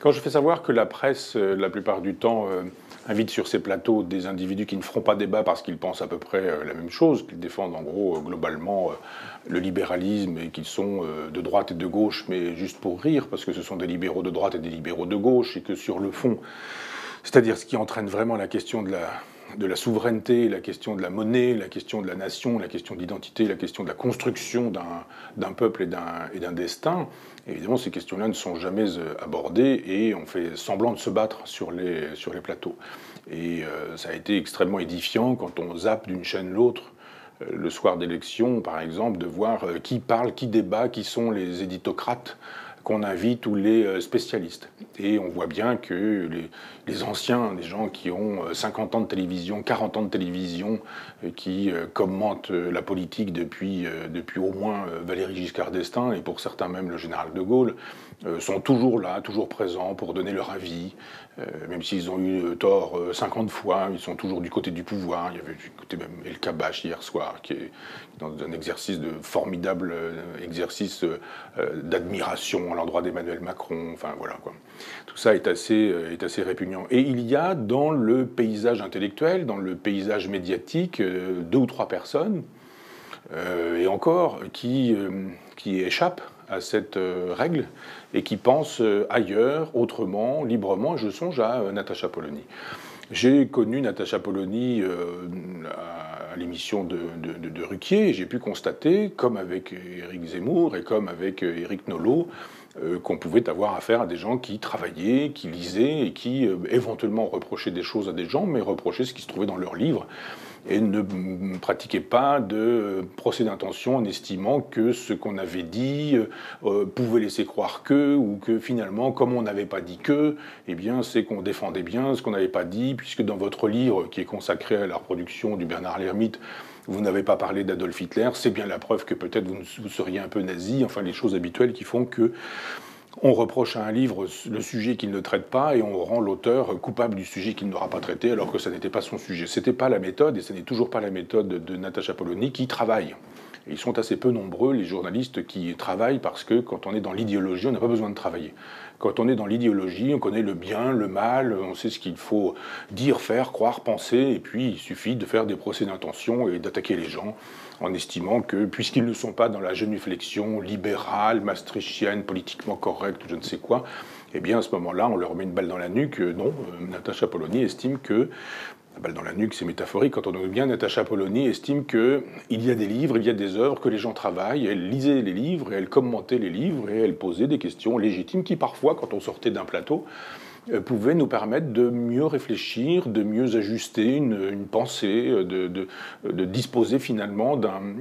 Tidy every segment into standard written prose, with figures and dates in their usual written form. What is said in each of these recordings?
Quand je fais savoir que la presse, la plupart du temps, invite sur ses plateaux des individus qui ne feront pas débat parce qu'ils pensent à peu près la même chose, qu'ils défendent en gros globalement le libéralisme et qu'ils sont de droite et de gauche, mais juste pour rire, parce que ce sont des libéraux de droite et des libéraux de gauche, et que sur le fond, c'est-à-dire ce qui entraîne vraiment la question de la souveraineté, la question de la monnaie, la question de la nation, la question de l'identité, la question de la construction d'un peuple et d'un destin. Évidemment, ces questions-là ne sont jamais abordées et on fait semblant de se battre sur les plateaux. Et ça a été extrêmement édifiant quand on zappe d'une chaîne l'autre le soir d'élection, par exemple, de voir qui parle, qui débat, qui sont les éditocrates qu'on invite ou les spécialistes. Et on voit bien que les anciens, des gens qui ont 50 ans de télévision, 40 ans de télévision, qui commentent la politique depuis au moins Valéry Giscard d'Estaing, et pour certains même le général de Gaulle, sont toujours là, toujours présents pour donner leur avis, même s'ils ont eu tort 50 fois, ils sont toujours du côté du pouvoir. Il y avait du côté même El Kabbach hier soir, qui est dans un exercice de formidable exercice d'admiration à l'endroit d'Emmanuel Macron. Enfin voilà quoi. Tout ça est assez répugnant. Et il y a dans le paysage intellectuel, dans le paysage médiatique, deux ou trois personnes, et encore, qui échappent à cette règle et qui pensent ailleurs, autrement, librement. Je songe à Natacha Polony. J'ai connu Natacha Polony à l'émission de Ruquier et j'ai pu constater, comme avec Éric Zemmour et comme avec Éric Nolot, qu'on pouvait avoir affaire à des gens qui travaillaient, qui lisaient et qui éventuellement reprochaient des choses à des gens, mais reprochaient ce qui se trouvait dans leurs livres et ne pratiquaient pas de procès d'intention en estimant que ce qu'on avait dit pouvait laisser croire que, ou que finalement, comme on n'avait pas dit que, eh bien, c'est qu'on défendait bien ce qu'on n'avait pas dit, puisque dans votre livre, qui est consacré à la reproduction du Bernard l'Ermite, vous n'avez pas parlé d'Adolf Hitler, c'est bien la preuve que peut-être vous seriez un peu nazi, enfin les choses habituelles qui font que on reproche à un livre le sujet qu'il ne traite pas et on rend l'auteur coupable du sujet qu'il n'aura pas traité alors que ça n'était pas son sujet. C'était pas la méthode et ce n'est toujours pas la méthode de Natacha Polony qui travaille. Et ils sont assez peu nombreux, les journalistes qui travaillent, parce que quand on est dans l'idéologie, on n'a pas besoin de travailler. Quand on est dans l'idéologie, on connaît le bien, le mal, on sait ce qu'il faut dire, faire, croire, penser, et puis il suffit de faire des procès d'intention et d'attaquer les gens en estimant que, puisqu'ils ne sont pas dans la génuflexion libérale, maastrichtienne, politiquement correcte, je ne sais quoi, eh bien à ce moment-là, on leur met une balle dans la nuque. Non, Natacha Polony estime que la balle dans la nuque, c'est métaphorique. Quand on veut bien, Natacha Polony estime qu'il y a des livres, il y a des œuvres, que les gens travaillent. Elle lisait les livres, et elle commentait les livres, et elle posait des questions légitimes qui, parfois, quand on sortait d'un plateau, pouvaient nous permettre de mieux réfléchir, de mieux ajuster une pensée, de disposer finalement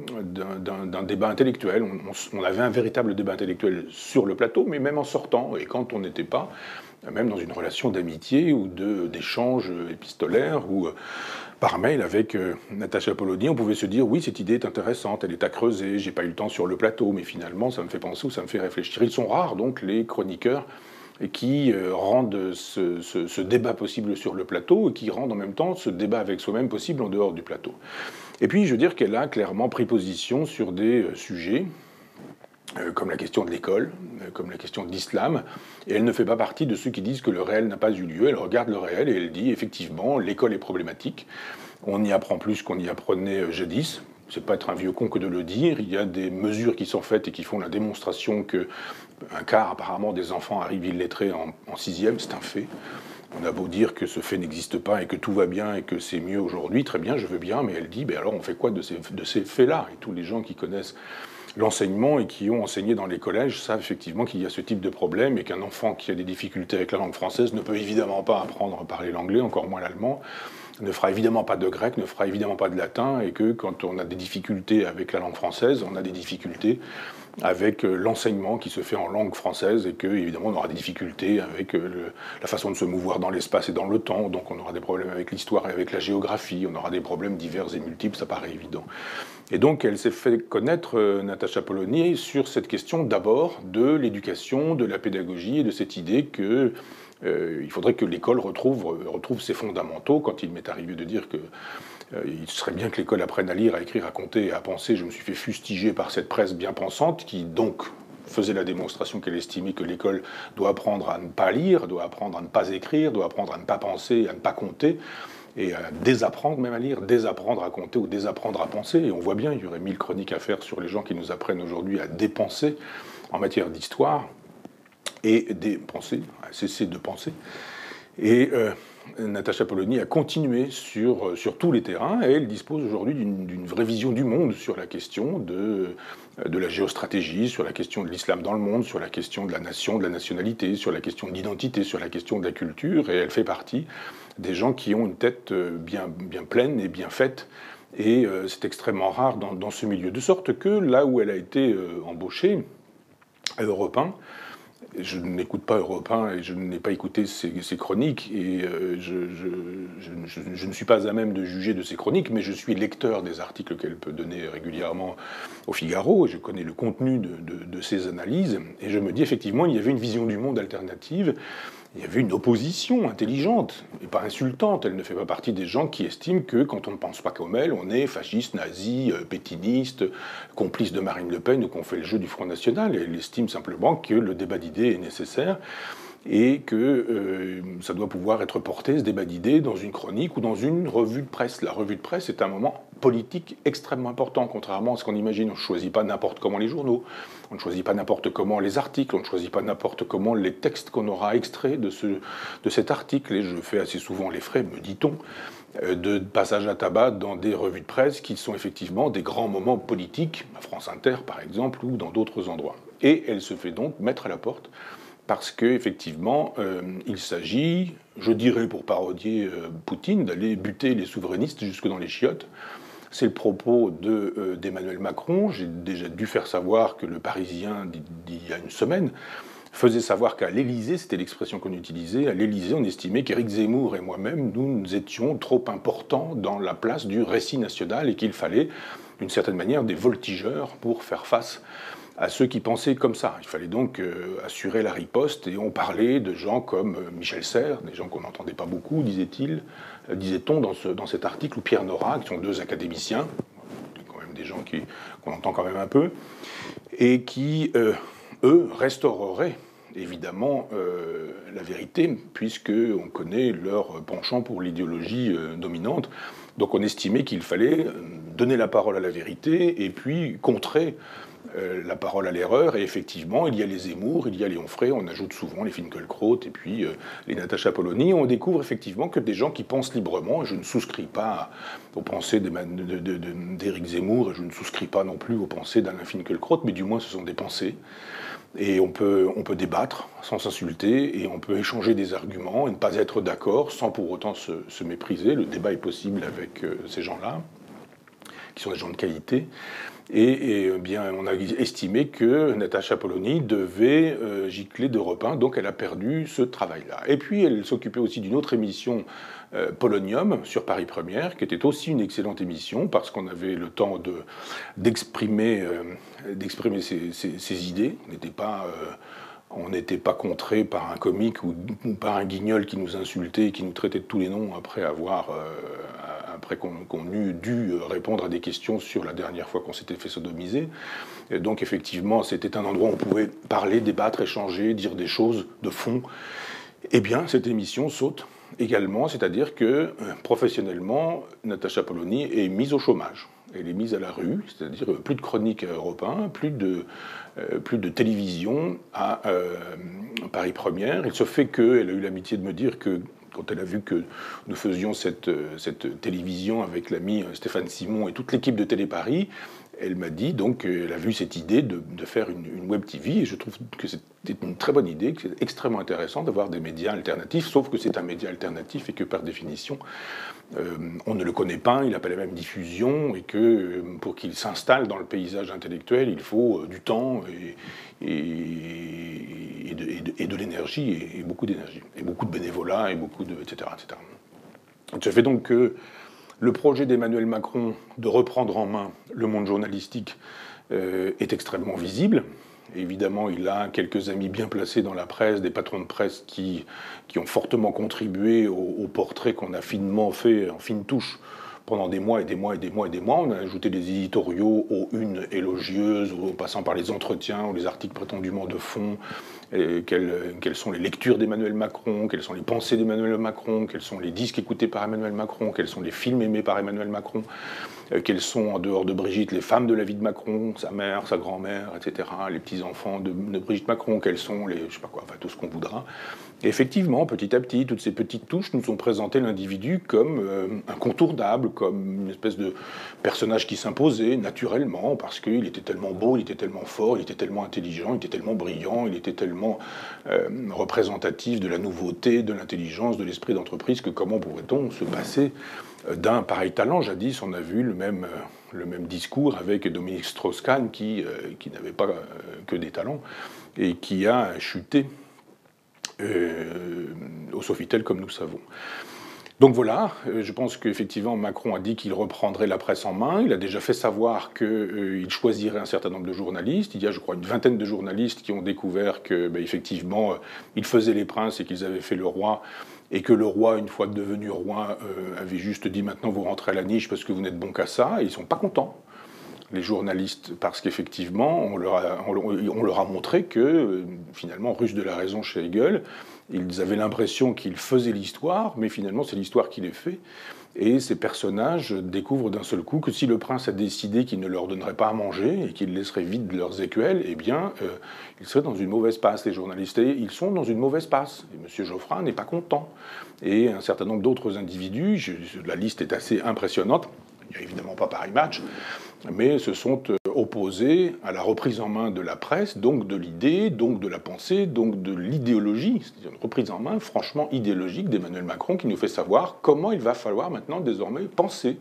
d'un débat intellectuel. On avait un véritable débat intellectuel sur le plateau, mais même en sortant, et quand on n'était pas, même dans une relation d'amitié ou d'échange épistolaire ou par mail avec Natacha Polony, on pouvait se dire oui, cette idée est intéressante, elle est à creuser, j'ai pas eu le temps sur le plateau, mais finalement ça me fait penser ou ça me fait réfléchir. Ils sont rares donc les chroniqueurs qui rendent ce débat possible sur le plateau et qui rendent en même temps ce débat avec soi-même possible en dehors du plateau. Et puis je veux dire qu'elle a clairement pris position sur des sujets comme la question de l'école, comme la question de l'islam, et elle ne fait pas partie de ceux qui disent que le réel n'a pas eu lieu. Elle regarde le réel et elle dit effectivement l'école est problématique, on y apprend plus qu'on y apprenait jadis. C'est pas être un vieux con que de le dire, il y a des mesures qui sont faites et qui font la démonstration que un quart apparemment des enfants arrivent illettrés en sixième, c'est un fait. On a beau dire que ce fait n'existe pas et que tout va bien et que c'est mieux aujourd'hui, très bien, je veux bien, mais elle dit, ben alors on fait quoi de ces faits-là? Et tous les gens qui connaissent l'enseignement et qui ont enseigné dans les collèges savent effectivement qu'il y a ce type de problème et qu'un enfant qui a des difficultés avec la langue française ne peut évidemment pas apprendre à parler l'anglais, encore moins l'allemand, ne fera évidemment pas de grec, ne fera évidemment pas de latin, et que quand on a des difficultés avec la langue française, on a des difficultés avec l'enseignement qui se fait en langue française, et que évidemment on aura des difficultés avec la façon de se mouvoir dans l'espace et dans le temps, donc on aura des problèmes avec l'histoire et avec la géographie, on aura des problèmes divers et multiples, ça paraît évident. Et donc elle s'est fait connaître, Natacha Polony, sur cette question d'abord de l'éducation, de la pédagogie et de cette idée que il faudrait que l'école retrouve ses fondamentaux. Quand il m'est arrivé de dire que il serait bien que l'école apprenne à lire, à écrire, à compter et à penser, je me suis fait fustiger par cette presse bien pensante qui donc faisait la démonstration qu'elle estimait que l'école doit apprendre à ne pas lire, doit apprendre à ne pas écrire, doit apprendre à ne pas penser, à ne pas compter, et à désapprendre même à lire, désapprendre à compter ou désapprendre à penser. Et on voit bien, il y aurait 1000 chroniques à faire sur les gens qui nous apprennent aujourd'hui à dépenser en matière d'histoire et des pensées, à cesser de penser. Et Natacha Polony a continué sur tous les terrains et elle dispose aujourd'hui d'une vraie vision du monde sur la question de la géostratégie, sur la question de l'islam dans le monde, sur la question de la nation, de la nationalité, sur la question de l'identité, sur la question de la culture. Et elle fait partie des gens qui ont une tête bien pleine et bien faite. Et c'est extrêmement rare dans ce milieu. De sorte que là où elle a été embauchée, à Europe 1, je n'écoute pas Europe 1 et je n'ai pas écouté ses chroniques et je ne suis pas à même de juger de ses chroniques, mais je suis lecteur des articles qu'elle peut donner régulièrement au Figaro et je connais le contenu de ses analyses et je me dis effectivement il y avait une vision du monde alternative. Il y avait une opposition intelligente et pas insultante. Elle ne fait pas partie des gens qui estiment que quand on ne pense pas comme elle, on est fasciste, nazi, pétiniste, complice de Marine Le Pen ou qu'on fait le jeu du Front National. Elle estime simplement que le débat d'idées est nécessaire et que ça doit pouvoir être porté, ce débat d'idées, dans une chronique ou dans une revue de presse. La revue de presse est un moment politique extrêmement important, contrairement à ce qu'on imagine. On ne choisit pas n'importe comment les journaux, on ne choisit pas n'importe comment les articles, on ne choisit pas n'importe comment les textes qu'on aura extraits de cet article. Et je fais assez souvent les frais, me dit-on, de passage à tabac dans des revues de presse qui sont effectivement des grands moments politiques, à France Inter par exemple, ou dans d'autres endroits. Et elle se fait donc mettre à la porte parce qu'effectivement, il s'agit, je dirais pour parodier Poutine, d'aller buter les souverainistes jusque dans les chiottes. C'est le propos d'Emmanuel Macron. J'ai déjà dû faire savoir que le Parisien, d'il y a une semaine, faisait savoir qu'à l'Élysée, c'était l'expression qu'on utilisait, à l'Élysée, on estimait qu'Éric Zemmour et moi-même, nous étions trop importants dans la place du récit national et qu'il fallait, d'une certaine manière, des voltigeurs pour faire face à ceux qui pensaient comme ça. Il fallait donc assurer la riposte et on parlait de gens comme Michel Serres, des gens qu'on n'entendait pas beaucoup, disait-on dans cet article, ou Pierre Nora, qui sont deux académiciens, quand même des gens qu'on entend quand même un peu, et qui, eux, restaureraient évidemment la vérité, puisqu'on connaît leur penchant pour l'idéologie dominante. Donc on estimait qu'il fallait donner la parole à la vérité et puis contrer la parole à l'erreur, et effectivement, il y a les Zemmour, il y a les Onfray, on ajoute souvent les Finkielkraut et puis les Natacha Polony. On découvre effectivement que des gens qui pensent librement, et je ne souscris pas aux pensées d'Éric Zemmour, et je ne souscris pas non plus aux pensées d'Alain Finkielkraut, mais du moins ce sont des pensées. Et on peut débattre sans s'insulter, et on peut échanger des arguments et ne pas être d'accord sans pour autant se mépriser. Le débat est possible avec ces gens-là, qui sont des gens de qualité. Et bien, on a estimé que Natacha Polony devait gicler d'Europe 1, donc elle a perdu ce travail-là. Et puis elle s'occupait aussi d'une autre émission, Polonium, sur Paris Première, qui était aussi une excellente émission, parce qu'on avait le temps d'exprimer ses idées. On n'était pas contré par un comique ou par un guignol qui nous insultait et qui nous traitait de tous les noms après qu'on eût dû répondre à des questions sur la dernière fois qu'on s'était fait sodomiser. Et donc effectivement, c'était un endroit où on pouvait parler, débattre, échanger, dire des choses de fond. Eh bien, cette émission saute également, c'est-à-dire que professionnellement, Natacha Polony est mise au chômage. Elle est mise à la rue, c'est-à-dire plus de chroniques à Europe 1, plus de télévision à Paris Première. Il se fait qu'elle a eu l'amitié de me dire que quand elle a vu que nous faisions cette télévision avec l'ami Stéphane Simon et toute l'équipe de Télé Paris, elle m'a dit donc qu'elle a vu cette idée de faire une web TV, et je trouve que c'était une très bonne idée, que c'est extrêmement intéressant d'avoir des médias alternatifs, sauf que c'est un média alternatif et que par définition, on ne le connaît pas, il n'a pas la même diffusion, et que pour qu'il s'installe dans le paysage intellectuel, il faut du temps et de l'énergie, et beaucoup d'énergie, et beaucoup de bénévolat, et beaucoup de... etc. etc. Ça fait donc que le projet d'Emmanuel Macron de reprendre en main le monde journalistique est extrêmement visible. Évidemment, il a quelques amis bien placés dans la presse, des patrons de presse qui ont fortement contribué au portrait qu'on a finement fait, en fine touche, pendant des mois et des mois et des mois et des mois. On a ajouté des éditoriaux aux unes élogieuses, en passant par les entretiens ou les articles prétendument de fond. Quelles sont les lectures d'Emmanuel Macron, quelles sont les pensées d'Emmanuel Macron, quels sont les disques écoutés par Emmanuel Macron, quels sont les films aimés par Emmanuel Macron, quelles sont, en dehors de Brigitte, les femmes de la vie de Macron, sa mère, sa grand-mère, etc., les petits-enfants de Brigitte Macron, quels sont les, je sais pas quoi, enfin tout ce qu'on voudra. Et effectivement, petit à petit, toutes ces petites touches nous ont présenté l'individu comme incontournable, comme une espèce de personnage qui s'imposait naturellement, parce qu'il était tellement beau, il était tellement fort, il était tellement intelligent, il était tellement brillant, il était tellement représentatif de la nouveauté, de l'intelligence, de l'esprit d'entreprise, que comment pourrait-on se passer d'un pareil talent? Jadis, on a vu le même discours avec Dominique Strauss-Kahn, qui n'avait pas que des talents, et qui a chuté au Sofitel, comme nous savons. Donc voilà, je pense qu'effectivement Macron a dit qu'il reprendrait la presse en main. Il a déjà fait savoir qu'il choisirait un certain nombre de journalistes. Il y a, je crois, une vingtaine de journalistes qui ont découvert que, effectivement, ils faisaient les princes et qu'ils avaient fait le roi. Et que le roi, une fois devenu roi, avait juste dit maintenant vous rentrez à la niche parce que vous n'êtes bon qu'à ça. Et ils ne sont pas contents, les journalistes, parce qu'effectivement, on leur a montré que, finalement, russe de la raison chez Hegel, ils avaient l'impression qu'ils faisaient l'histoire, mais finalement, c'est l'histoire qui les fait. Et ces personnages découvrent d'un seul coup que si le prince a décidé qu'il ne leur donnerait pas à manger et qu'il laisserait vides leurs écuelles, eh bien, ils seraient dans une mauvaise passe, les journalistes. Et ils sont dans une mauvaise passe. Et M. Geoffrin n'est pas content. Et un certain nombre d'autres individus, la liste est assez impressionnante, il n'y a évidemment pas Paris Match, mais se sont opposés à la reprise en main de la presse, donc de l'idée, donc de la pensée, donc de l'idéologie. C'est une reprise en main franchement idéologique d'Emmanuel Macron qui nous fait savoir comment il va falloir maintenant désormais penser.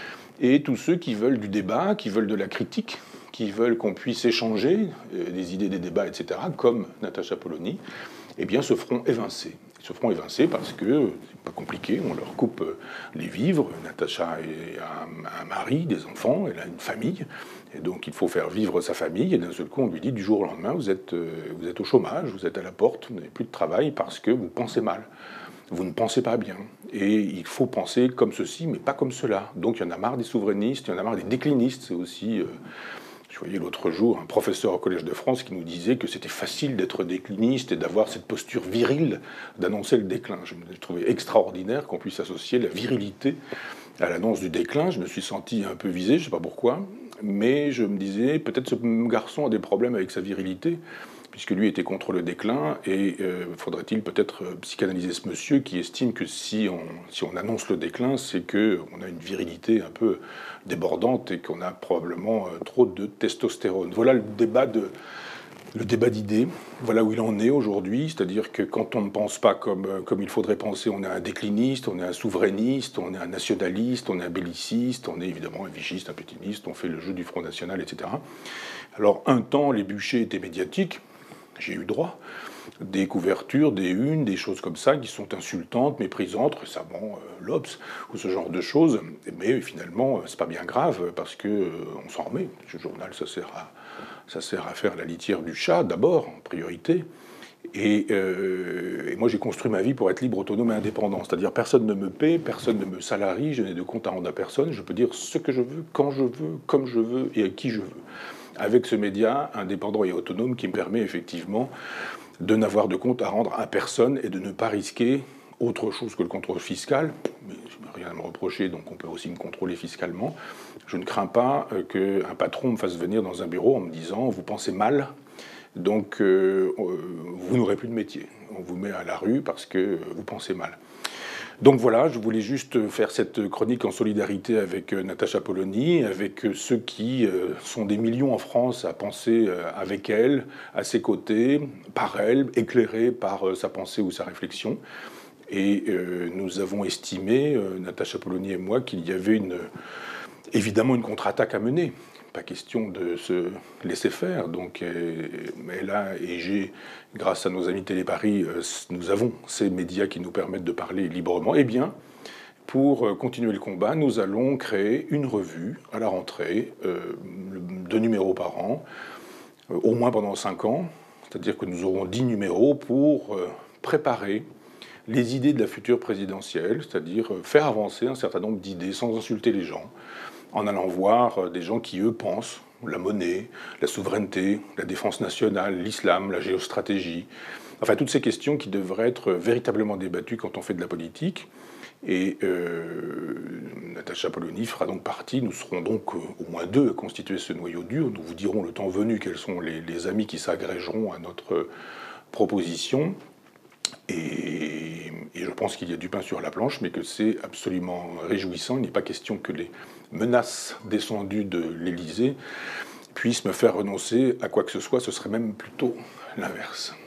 Et tous ceux qui veulent du débat, qui veulent de la critique, qui veulent qu'on puisse échanger des idées, des débats, etc., comme Natacha Polony, eh bien se feront évincer. Ils se feront évincer parce que, c'est pas compliqué, on leur coupe les vivres. Natacha a un mari, des enfants, elle a une famille, et donc il faut faire vivre sa famille, et d'un seul coup on lui dit du jour au lendemain, vous êtes au chômage, vous êtes à la porte, vous n'avez plus de travail parce que vous pensez mal. Vous ne pensez pas bien. Et il faut penser comme ceci, mais pas comme cela. Donc il y en a marre des souverainistes, il y en a marre des déclinistes, c'est aussi... Je voyais l'autre jour un professeur au Collège de France qui nous disait que c'était facile d'être décliniste et d'avoir cette posture virile d'annoncer le déclin. Je me trouvais extraordinaire qu'on puisse associer la virilité à l'annonce du déclin. Je me suis senti un peu visé, je ne sais pas pourquoi, mais je me disais peut-être ce garçon a des problèmes avec sa virilité, puisque lui était contre le déclin, et faudrait-il peut-être psychanalyser ce monsieur qui estime que si on annonce le déclin, c'est qu'on a une virilité un peu débordante et qu'on a probablement trop de testostérone. Voilà le débat d'idées, voilà où il en est aujourd'hui, c'est-à-dire que quand on ne pense pas comme il faudrait penser, on est un décliniste, on est un souverainiste, on est un nationaliste, on est un belliciste, on est évidemment un vichiste, un pétiniste, on fait le jeu du Front National, etc. Alors un temps, les bûchers étaient médiatiques, j'ai eu droit, des couvertures, des unes, des choses comme ça qui sont insultantes, méprisantes, récemment l'Obs, ou ce genre de choses, mais finalement c'est pas bien grave parce que on s'en remet. Ce journal, ça sert à faire la litière du chat d'abord, en priorité. Et moi, j'ai construit ma vie pour être libre, autonome et indépendant. C'est-à-dire, personne ne me paie, personne ne me salarie, je n'ai de compte à rendre à personne. Je peux dire ce que je veux, quand je veux, comme je veux et à qui je veux. Avec ce média indépendant et autonome qui me permet effectivement de n'avoir de compte à rendre à personne et de ne pas risquer autre chose que le contrôle fiscal. Mais je n'ai rien à me reprocher, donc on peut aussi me contrôler fiscalement. Je ne crains pas qu'un patron me fasse venir dans un bureau en me disant « vous pensez mal ». Donc, vous n'aurez plus de métier. On vous met à la rue parce que vous pensez mal. Donc voilà, je voulais juste faire cette chronique en solidarité avec Natacha Polony, avec ceux qui sont des millions en France à penser avec elle, à ses côtés, par elle, éclairés par sa pensée ou sa réflexion. Et nous avons estimé, Natacha Polony et moi, qu'il y avait évidemment une contre-attaque à mener. Pas question de se laisser faire. Donc, mais là, grâce à nos amis Télé Paris, nous avons ces médias qui nous permettent de parler librement. Eh bien, pour continuer le combat, nous allons créer une revue à la rentrée, 2 numéros par an, au moins pendant 5 ans. C'est-à-dire que nous aurons 10 numéros pour préparer les idées de la future présidentielle, c'est-à-dire faire avancer un certain nombre d'idées sans insulter les gens, en allant voir des gens qui, eux, pensent la monnaie, la souveraineté, la défense nationale, l'islam, la géostratégie, enfin toutes ces questions qui devraient être véritablement débattues quand on fait de la politique. Et Natacha Polony fera donc partie, nous serons donc au moins deux à constituer ce noyau dur, nous vous dirons le temps venu quels sont les amis qui s'agrégeront à notre proposition. Et je pense qu'il y a du pain sur la planche, mais que c'est absolument réjouissant. Il n'est pas question que les menaces descendues de l'Élysée puissent me faire renoncer à quoi que ce soit, ce serait même plutôt l'inverse.